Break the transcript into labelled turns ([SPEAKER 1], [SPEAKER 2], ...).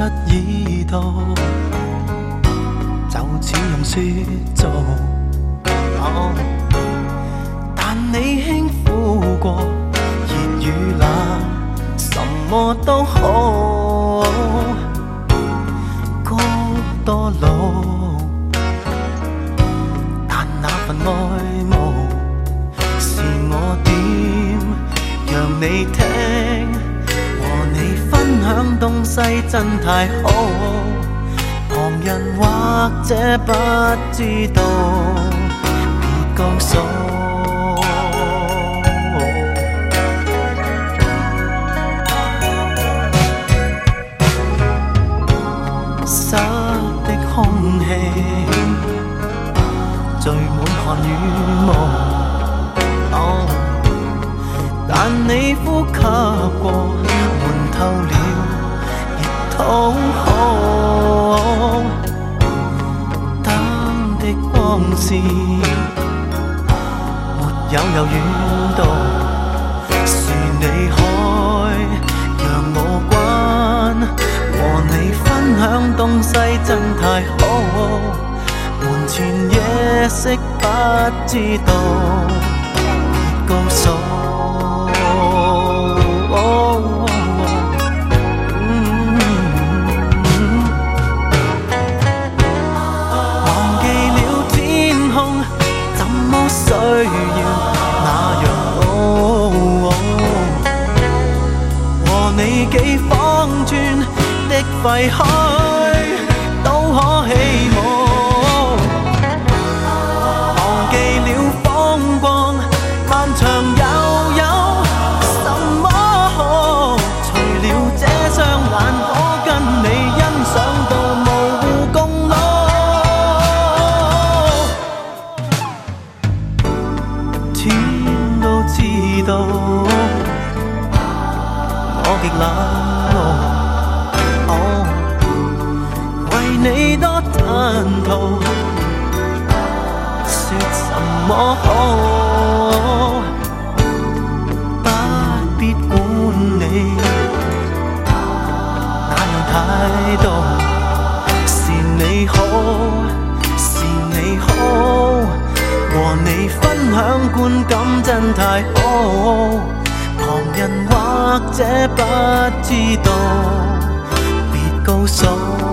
[SPEAKER 1] 已到，就似用说做。但你輕撫過，熱與冷，什麼都好。歌多老，但那份愛慕，是我點讓你聽，和你分享東西真太好，旁人或者不知道，別告訴。室的空氣聚滿汗與霧，但你呼吸過，悶透了，亦討好。燈的光線沒有柔軟度，是你開，讓我關。和你分享東西真太好，門前夜色不知道，別告訴。忘記了天空，怎麼需要那樣高？和你幾方寸的廢墟都可起舞，忘記了風光漫長又有什麼好？除了這雙眼，可跟你欣賞到無互共老。天都知道我極冷漠，為你多吞吐，說什麼好？不必管你那樣態度，是你好，是你好，和你分享觀感真太好，旁人或者不知道，別告訴。